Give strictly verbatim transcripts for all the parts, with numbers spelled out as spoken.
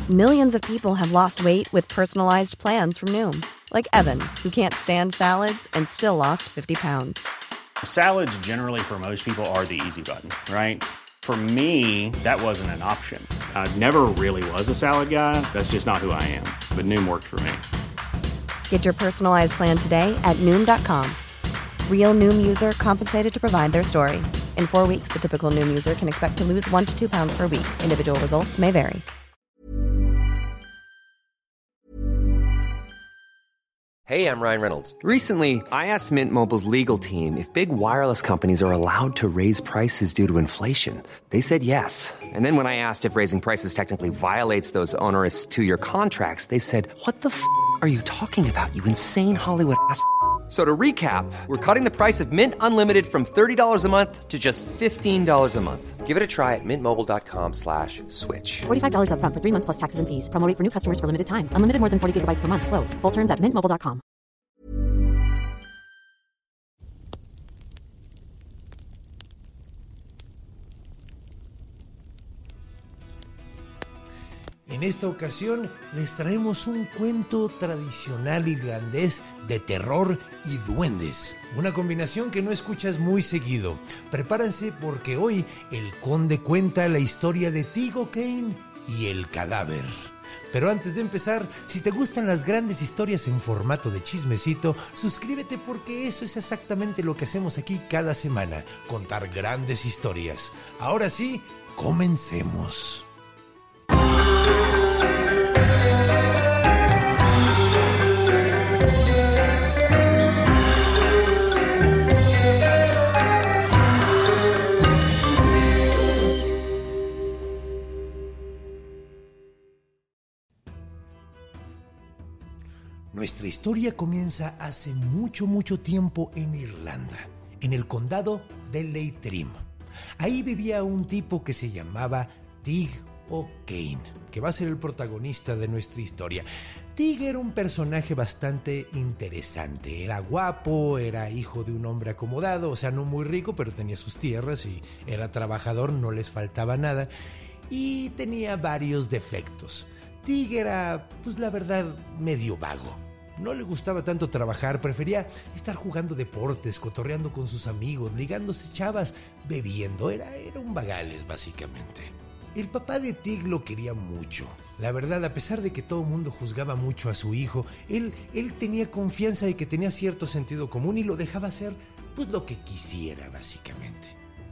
Millions of people have lost weight with personalized plans from Noom. Like Evan, who can't stand salads and still lost fifty pounds. Salads generally for most people are the easy button, right? For me, that wasn't an option. I never really was a salad guy. That's just not who I am. But Noom worked for me. Get your personalized plan today at Noom dot com. Real Noom user compensated to provide their story. In four weeks, the typical Noom user can expect to lose one to two pounds per week. Individual results may vary. Hey, I'm Ryan Reynolds. Recently, I asked Mint Mobile's legal team if big wireless companies are allowed to raise prices due to inflation. They said yes. And then when I asked if raising prices technically violates those onerous two-year contracts, they said, what the f*** are you talking about, you insane Hollywood ass f- So to recap, we're cutting the price of Mint Unlimited from thirty dollars a month to just fifteen dollars a month. Give it a try at mintmobile.com slash switch. forty-five dollars up front for three months plus taxes and fees. Promo rate for new customers for limited time. Unlimited more than forty gigabytes per month. Slows full terms at mint mobile dot com. En esta ocasión les traemos un cuento tradicional irlandés de terror y duendes. Una combinación que no escuchas muy seguido. Prepárense porque hoy el conde cuenta la historia de Tig O'Kane y el cadáver. Pero antes de empezar, si te gustan las grandes historias en formato de chismecito, suscríbete porque eso es exactamente lo que hacemos aquí cada semana, contar grandes historias. Ahora sí, comencemos. Nuestra historia comienza hace mucho, mucho tiempo en Irlanda, en el condado de Leitrim. Ahí vivía un tipo que se llamaba Tig O'Kane, que va a ser el protagonista de nuestra historia. Tig era un personaje bastante interesante. Era guapo, era hijo de un hombre acomodado, o sea, no muy rico, pero tenía sus tierras y era trabajador, no les faltaba nada. Y tenía varios defectos. Tig era, pues la verdad, medio vago. No le gustaba tanto trabajar, prefería estar jugando deportes, cotorreando con sus amigos, ligándose chavas, bebiendo. Era, era un vagales, básicamente. El papá de Tig lo quería mucho. La verdad, a pesar de que todo el mundo juzgaba mucho a su hijo, él, él tenía confianza de que tenía cierto sentido común y lo dejaba hacer pues lo que quisiera, básicamente.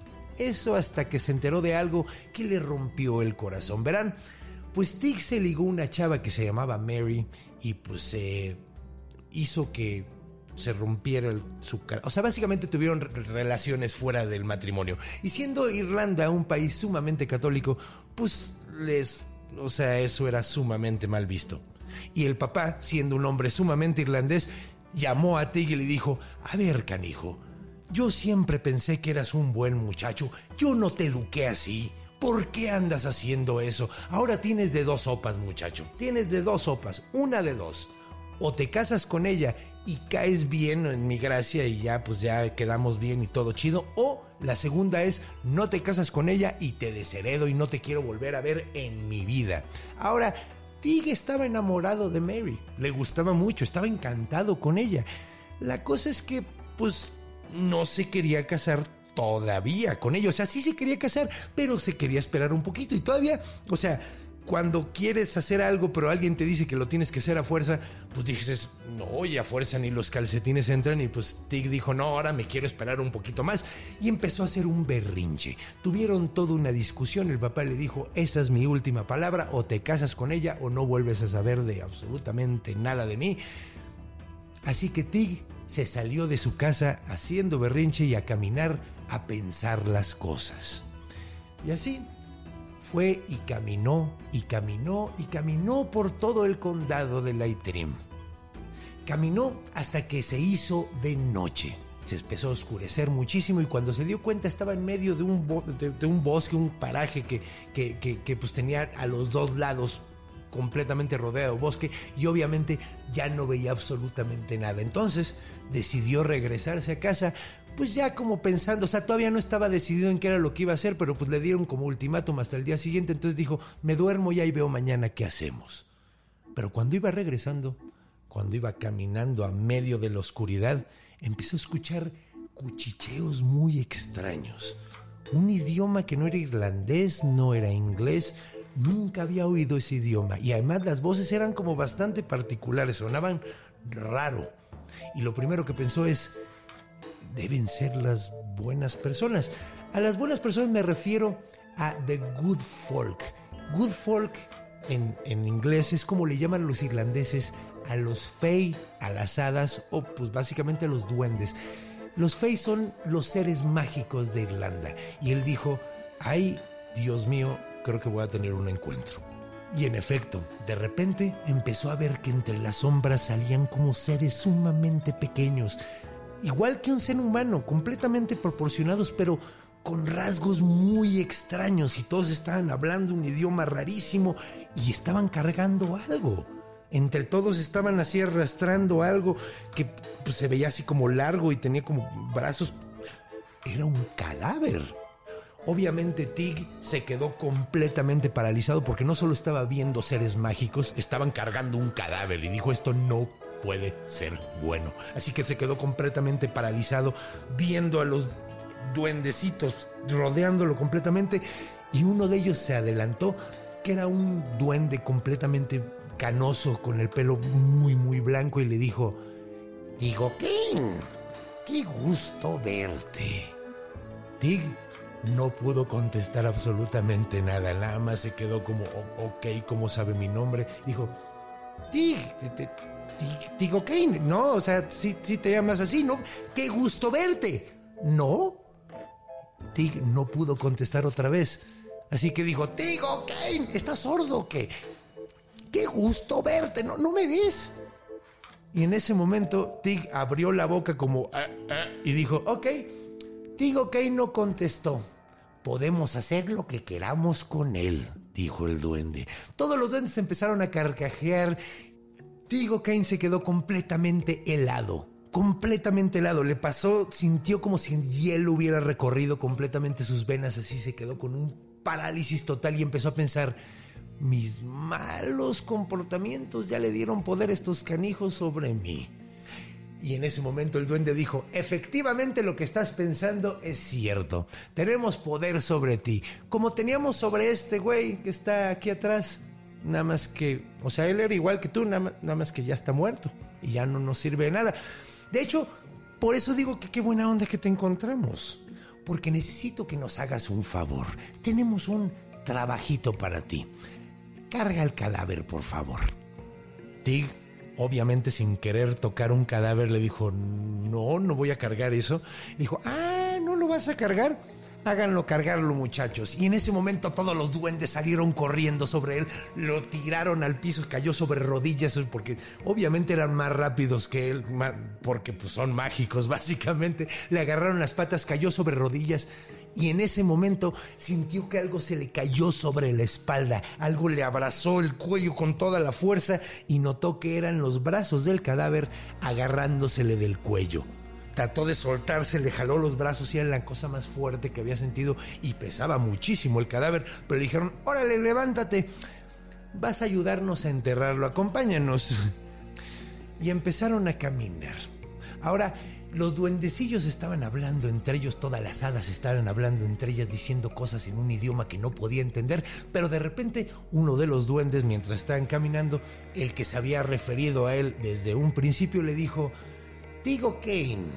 Eso hasta que se enteró de algo que le rompió el corazón. Verán, pues Tig se ligó a una chava que se llamaba Mary y pues eh, hizo que se rompiera el, su cara. O sea, básicamente tuvieron re- relaciones fuera del matrimonio. Y siendo Irlanda un país sumamente católico, pues les... O sea, eso era sumamente mal visto. Y el papá, siendo un hombre sumamente irlandés, llamó a Tig y le dijo: a ver, canijo, yo siempre pensé que eras un buen muchacho. Yo no te eduqué así. ¿Por qué andas haciendo eso? Ahora tienes de dos sopas, muchacho. Tienes de dos sopas. Una de dos. O te casas con ella y caes bien en mi gracia y ya pues ya quedamos bien y todo chido, o la segunda es no te casas con ella y te desheredo y no te quiero volver a ver en mi vida. Ahora, Tig estaba enamorado de Mary, le gustaba mucho, estaba encantado con ella. La cosa es que pues no se quería casar todavía con ella, o sea, sí se quería casar, pero se quería esperar un poquito y todavía, o sea, cuando quieres hacer algo pero alguien te dice que lo tienes que hacer a fuerza, pues dices, no, y a fuerza ni los calcetines entran. Y pues Tig dijo, no, ahora me quiero esperar un poquito más. Y empezó a hacer un berrinche. Tuvieron toda una discusión. El papá le dijo, esa es mi última palabra, o te casas con ella o no vuelves a saber de absolutamente nada de mí. Así que Tig se salió de su casa haciendo berrinche y a caminar, a pensar las cosas. Y así fue y caminó, y caminó, y caminó por todo el condado de Leitrim. Caminó hasta que se hizo de noche. Se empezó a oscurecer muchísimo y cuando se dio cuenta estaba en medio de un, bo- de, de un bosque, un paraje que, que, que, que pues tenía a los dos lados completamente rodeado de bosque y obviamente ya no veía absolutamente nada. Entonces decidió regresarse a casa, pues ya como pensando, o sea, todavía no estaba decidido en qué era lo que iba a hacer, pero pues le dieron como ultimátum hasta el día siguiente, entonces dijo, me duermo y ahí veo mañana qué hacemos. Pero cuando iba regresando, cuando iba caminando a medio de la oscuridad, empezó a escuchar cuchicheos muy extraños. Un idioma que no era irlandés, no era inglés, nunca había oído ese idioma. Y además las voces eran como bastante particulares, sonaban raro. Y lo primero que pensó es, deben ser las buenas personas. A las buenas personas me refiero a the good folk. Good folk en, en inglés es como le llaman los irlandeses a los fey, a las hadas o pues básicamente a los duendes. Los fey son los seres mágicos de Irlanda. Y él dijo, ay, Dios mío, creo que voy a tener un encuentro. Y en efecto, de repente empezó a ver que entre las sombras salían como seres sumamente pequeños, igual que un ser humano, completamente proporcionados, pero con rasgos muy extraños, y todos estaban hablando un idioma rarísimo y estaban cargando algo. Entre todos estaban así arrastrando algo que pues, se veía así como largo y tenía como brazos. Era un cadáver. Obviamente Tig se quedó completamente paralizado porque no solo estaba viendo seres mágicos, estaban cargando un cadáver y dijo, esto no puede ser bueno. Así que se quedó completamente paralizado viendo a los duendecitos rodeándolo completamente, y uno de ellos se adelantó, que era un duende completamente canoso con el pelo muy muy blanco, y le dijo, Tig O'Kane, qué gusto verte. Tig no pudo contestar absolutamente nada, nada más se quedó como, ok, ¿cómo sabe mi nombre? Dijo, Tig, Tig, Tig O'Kane, no, o sea, si, si te llamas así, ¿no? Qué gusto verte. ¿No? Tig no pudo contestar otra vez, así que dijo, Tig O'Kane, ¿estás sordo o qué? Qué gusto verte, ¿no, no me ves? Y en ese momento Tig abrió la boca como, ah, ah, y dijo, ok. Tig O'Kane no contestó. Podemos hacer lo que queramos con él, dijo el duende. Todos los duendes empezaron a carcajear. Tig O'Kane se quedó completamente helado. Completamente helado. Le pasó, sintió como si el hielo hubiera recorrido completamente sus venas. Así se quedó con un parálisis total y empezó a pensar, mis malos comportamientos ya le dieron poder a estos canijos sobre mí. Y en ese momento el duende dijo, efectivamente lo que estás pensando es cierto. Tenemos poder sobre ti, como teníamos sobre este güey que está aquí atrás. Nada más que, o sea, él era igual que tú, nada más, nada más que ya está muerto y ya no nos sirve de nada. De hecho, por eso digo que qué buena onda que te encontramos, porque necesito que nos hagas un favor. Tenemos un trabajito para ti. Carga el cadáver, por favor. Tig, obviamente sin querer tocar un cadáver, le dijo, no, no voy a cargar eso. Le dijo, ah, ¿no lo vas a cargar? Háganlo cargarlo, muchachos. Y en ese momento todos los duendes salieron corriendo sobre él, lo tiraron al piso, cayó sobre rodillas, porque obviamente eran más rápidos que él, porque pues son mágicos básicamente. Le agarraron las patas, cayó sobre rodillas, y en ese momento sintió que algo se le cayó sobre la espalda, algo le abrazó el cuello con toda la fuerza y notó que eran los brazos del cadáver agarrándosele del cuello. Trató de soltarse, le jaló los brazos y era la cosa más fuerte que había sentido y pesaba muchísimo el cadáver, pero le dijeron, órale, levántate, vas a ayudarnos a enterrarlo, acompáñanos. Y empezaron a caminar. Ahora, los duendecillos estaban hablando entre ellos, todas las hadas estaban hablando entre ellas, diciendo cosas en un idioma que no podía entender, pero de repente uno de los duendes, mientras estaban caminando, el que se había referido a él desde un principio, le dijo, Tig O'Kane,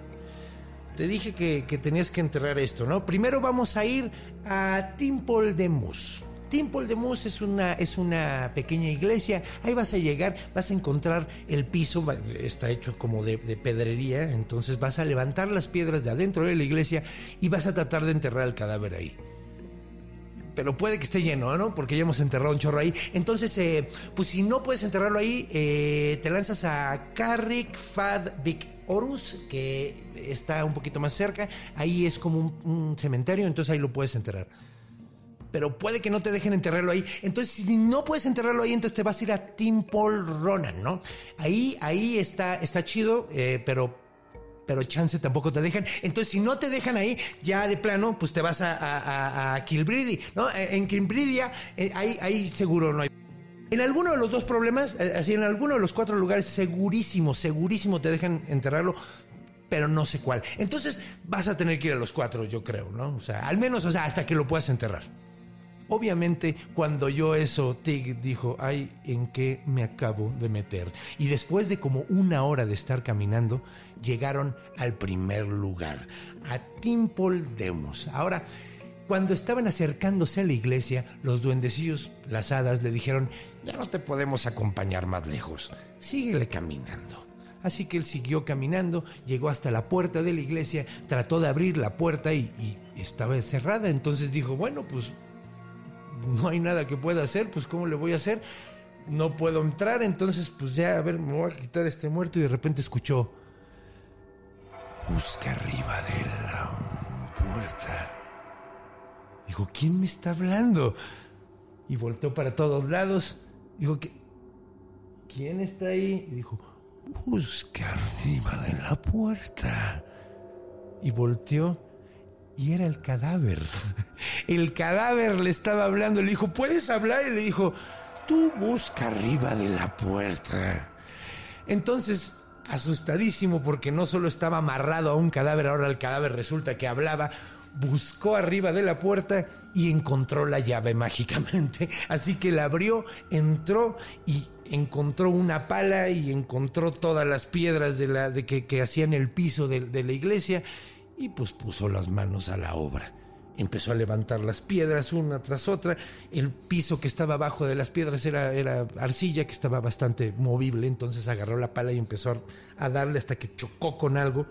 te dije que, que tenías que enterrar esto, ¿no? Primero vamos a ir a Timple de Moose. Timple de Moose es una, es una pequeña iglesia. Ahí vas a llegar, vas a encontrar el piso, está hecho como de, de pedrería, entonces vas a levantar las piedras de adentro de la iglesia y vas a tratar de enterrar el cadáver ahí. Pero puede que esté lleno, ¿no? Porque ya hemos enterrado un chorro ahí. Entonces, eh, pues si no puedes enterrarlo ahí, eh, te lanzas a Carrick Fad Vic Horus, que está un poquito más cerca. Ahí es como un, un cementerio, entonces ahí lo puedes enterrar. Pero puede que no te dejen enterrarlo ahí. Entonces, si no puedes enterrarlo ahí, entonces te vas a ir a Timple Ronan, ¿no? Ahí, ahí está, está chido, eh, pero pero chance tampoco te dejan. Entonces, si no te dejan ahí, ya de plano, pues te vas a, a, a Kilbride, ¿no? En Kilbride, eh, ahí, ahí seguro no hay. En alguno de los dos problemas, eh, así en alguno de los cuatro lugares, segurísimo, segurísimo te dejan enterrarlo, pero no sé cuál. Entonces, vas a tener que ir a los cuatro, yo creo, ¿no? O sea, al menos, o sea, hasta que lo puedas enterrar. Obviamente, cuando oyó eso, Tig dijo, ay, ¿en qué me acabo de meter? Y después de como una hora de estar caminando, llegaron al primer lugar, a Timpoldemus. Ahora, cuando estaban acercándose a la iglesia, los duendecillos, las hadas, le dijeron, ya no te podemos acompañar más lejos, síguele caminando. Así que él siguió caminando, llegó hasta la puerta de la iglesia, trató de abrir la puerta y, y estaba cerrada. Entonces dijo, bueno, pues no hay nada que pueda hacer, pues ¿cómo le voy a hacer? No puedo entrar, entonces pues ya, a ver, me voy a quitar este muerto. Y de repente escuchó, busca arriba de la puerta. Dijo, ¿quién me está hablando? Y volteó para todos lados. Dijo, ¿quién está ahí? Y dijo, busca arriba de la puerta. Y volteó y era el cadáver. El cadáver le estaba hablando. Le dijo, ¿puedes hablar? Y le dijo, tú busca arriba de la puerta. Entonces, asustadísimo porque no solo estaba amarrado a un cadáver, ahora el cadáver resulta que hablaba, buscó arriba de la puerta y encontró la llave mágicamente. Así que la abrió, entró y encontró una pala y encontró todas las piedras de la, de que, que hacían el piso de, de la iglesia. Y pues puso las manos a la obra. Empezó a levantar las piedras una tras otra. El piso que estaba abajo de las piedras era, era arcilla que estaba bastante movible. Entonces agarró la pala y empezó a darle hasta que chocó con algo.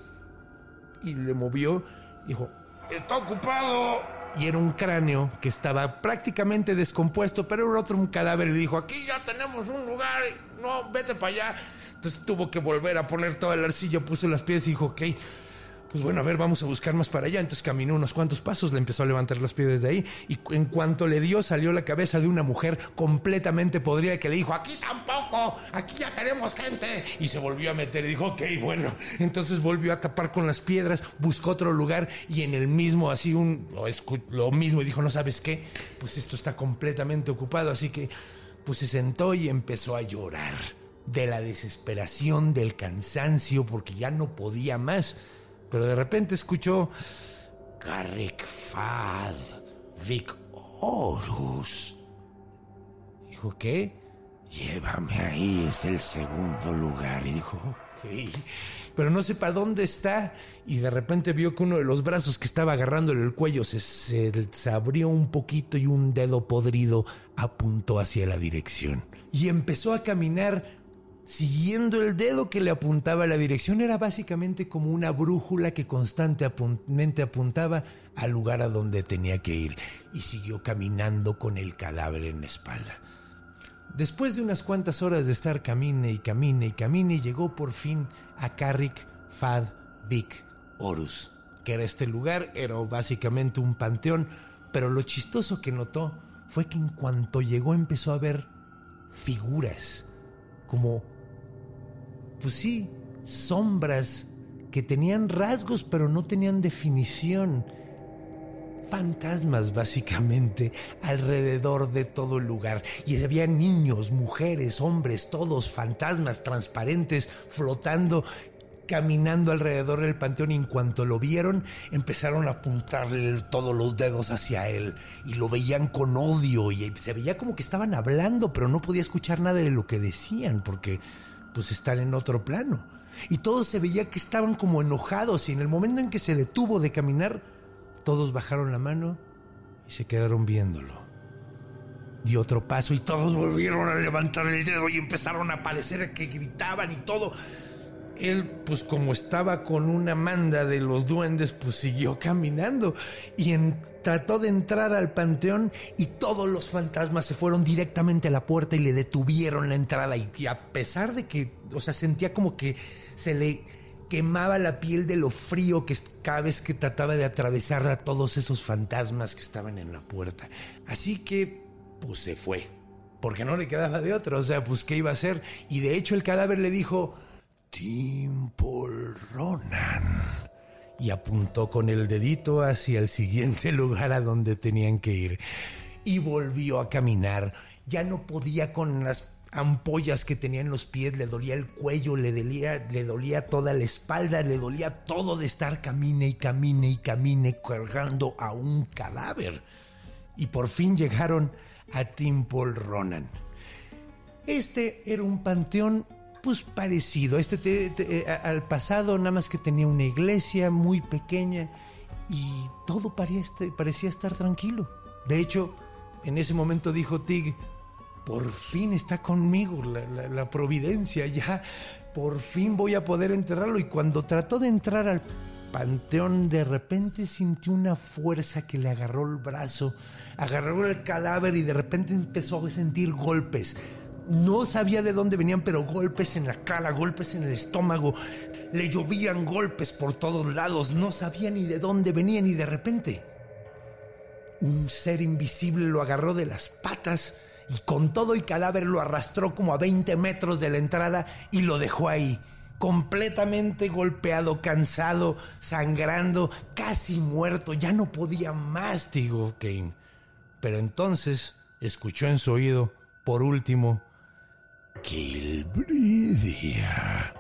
Y le movió. Dijo, ¡está ocupado! Y era un cráneo que estaba prácticamente descompuesto, pero era otro un cadáver. Y le dijo, aquí ya tenemos un lugar. No, vete para allá. Entonces tuvo que volver a poner toda la arcilla. Puso las piedras y dijo, ok, pues bueno, a ver, vamos a buscar más para allá. Entonces caminó unos cuantos pasos, le empezó a levantar las piedras de ahí, y en cuanto le dio, salió la cabeza de una mujer completamente podrida que le dijo, aquí tampoco, aquí ya tenemos gente. Y se volvió a meter y dijo, ok, bueno. Entonces volvió a tapar con las piedras, buscó otro lugar y en el mismo, así un lo, escu- lo mismo, y dijo, no sabes qué, pues esto está completamente ocupado. Así que pues se sentó y empezó a llorar de la desesperación, del cansancio, porque ya no podía más. Pero de repente escuchó, Carrick Fad Vic Horus. Dijo, ¿qué? Llévame ahí, es el segundo lugar. Y dijo, ok, pero no sé para dónde está. Y de repente vio que uno de los brazos que estaba agarrándole el cuello se, se, se abrió un poquito y un dedo podrido apuntó hacia la dirección. Y empezó a caminar siguiendo el dedo que le apuntaba a la dirección. Era básicamente como una brújula que constantemente apuntaba al lugar a donde tenía que ir. Y siguió caminando con el cadáver en la espalda. Después de unas cuantas horas de estar camine y camine y camine, llegó por fin a Carrick Fad Vic Horus, que era este lugar, era básicamente un panteón. Pero lo chistoso que notó fue que en cuanto llegó empezó a ver figuras, como, pues sí, sombras que tenían rasgos pero no tenían definición. Fantasmas básicamente alrededor de todo el lugar. Y había niños, mujeres, hombres, todos fantasmas transparentes flotando, caminando alrededor del panteón. Y en cuanto lo vieron, empezaron a apuntarle todos los dedos hacia él y lo veían con odio, y se veía como que estaban hablando, pero no podía escuchar nada de lo que decían porque pues están en otro plano. Y todos se veía que estaban como enojados, y en el momento en que se detuvo de caminar, todos bajaron la mano y se quedaron viéndolo. Dio otro paso y todos volvieron a levantar el dedo y empezaron a aparecer que gritaban y todo. Él, pues como estaba con una manda de los duendes, pues siguió caminando y en, trató de entrar al panteón, y todos los fantasmas se fueron directamente a la puerta y le detuvieron la entrada. Y, y a pesar de que, o sea, sentía como que se le quemaba la piel de lo frío que cada vez que trataba de atravesar a todos esos fantasmas que estaban en la puerta. Así que, pues se fue, porque no le quedaba de otra. O sea, pues ¿qué iba a hacer? Y de hecho el cadáver le dijo, Timpolronan. Y apuntó con el dedito hacia el siguiente lugar a donde tenían que ir. Y volvió a caminar. Ya no podía con las ampollas que tenía en los pies, le dolía el cuello, le dolía, le dolía toda la espalda, le dolía todo de estar camine y camine y camine cargando a un cadáver. Y por fin llegaron a Timpolronan. Este era un panteón pues parecido este te, te, al pasado, nada más que tenía una iglesia muy pequeña y todo parecía, parecía estar tranquilo. De hecho, en ese momento dijo Tig: por fin está conmigo la, la, la providencia, ya por fin voy a poder enterrarlo. Y cuando trató de entrar al panteón, de repente sintió una fuerza que le agarró el brazo, agarró el cadáver y de repente empezó a sentir golpes. No sabía de dónde venían, pero golpes en la cara, golpes en el estómago. Le llovían golpes por todos lados. No sabía ni de dónde venían y de repente un ser invisible lo agarró de las patas y con todo y cadáver lo arrastró como a veinte metros de la entrada y lo dejó ahí, completamente golpeado, cansado, sangrando, casi muerto. Ya no podía más, dijo Kane. Pero entonces escuchó en su oído, por último, Kilbridia.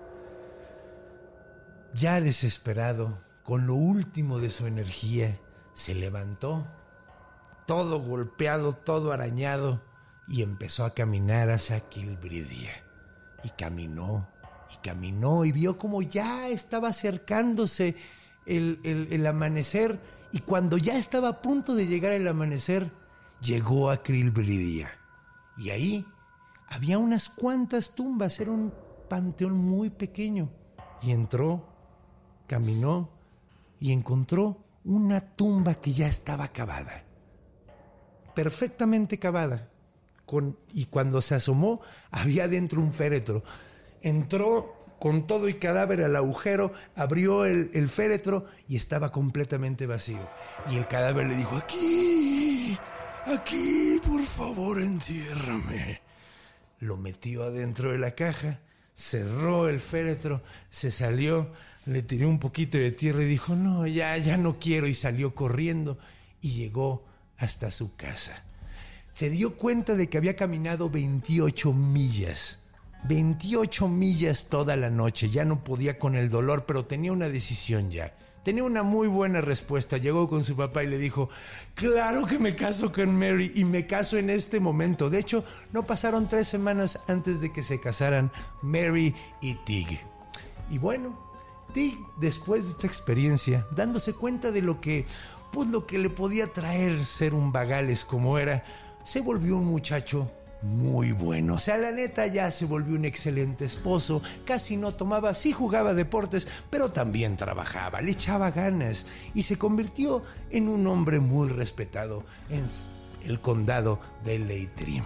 Ya desesperado, con lo último de su energía, se levantó, todo golpeado, todo arañado, y empezó a caminar hacia Kilbridia. Y caminó, y caminó, y vio como ya estaba acercándose el, el, el amanecer, y cuando ya estaba a punto de llegar el amanecer, llegó a Kilbridia. Y ahí había unas cuantas tumbas, era un panteón muy pequeño. Y entró, caminó y encontró una tumba que ya estaba cavada. Perfectamente cavada. Con, y cuando se asomó, había dentro un féretro. Entró con todo y cadáver al agujero, abrió el, el féretro y estaba completamente vacío. Y el cadáver le dijo: aquí, aquí, por favor, entiérrame. Lo metió adentro de la caja, cerró el féretro, se salió, le tiró un poquito de tierra y dijo: no, ya, ya no quiero, y salió corriendo y llegó hasta su casa. Se dio cuenta de que había caminado veintiocho millas, veintiocho millas toda la noche. Ya no podía con el dolor, pero tenía una decisión ya. Tenía una muy buena respuesta. Llegó con su papá y le dijo: claro que me caso con Mary, y me caso en este momento. De hecho, no pasaron tres semanas antes de que se casaran Mary y Tig. Y bueno, Tig, después de esta experiencia, dándose cuenta de lo que, pues, lo que le podía traer ser un vagales como era, se volvió un muchacho muy bueno. O sea, la neta, ya se volvió un excelente esposo. Casi no tomaba, sí jugaba deportes, pero también trabajaba, le echaba ganas y se convirtió en un hombre muy respetado en el condado de Leitrim.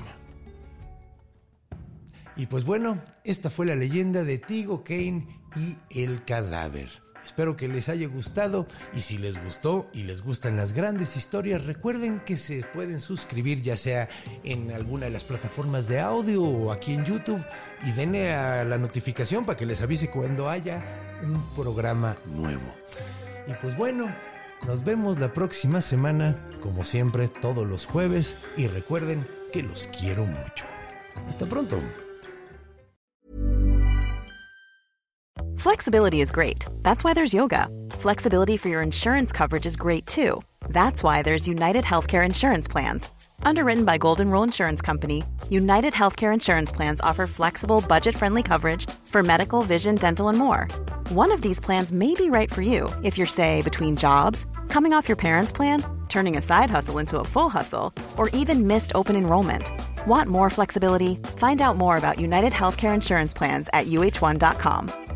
Y pues bueno, esta fue la leyenda de Tig O'Kane y el cadáver. Espero que les haya gustado, y si les gustó y les gustan las grandes historias, recuerden que se pueden suscribir ya sea en alguna de las plataformas de audio o aquí en YouTube, y denle a la notificación para que les avise cuando haya un programa nuevo. Y pues bueno, nos vemos la próxima semana, como siempre, todos los jueves, y recuerden que los quiero mucho. Hasta pronto. Flexibility is great. That's why there's yoga. Flexibility for your insurance coverage is great too. That's why there's United Healthcare Insurance Plans. Underwritten by Golden Rule Insurance Company, United Healthcare Insurance Plans offer flexible, budget-friendly coverage for medical, vision, dental, and more. One of these plans may be right for you if you're, say, between jobs, coming off your parents' plan, turning a side hustle into a full hustle, or even missed open enrollment. Want more flexibility? Find out more about United Healthcare Insurance Plans at U H one dot com.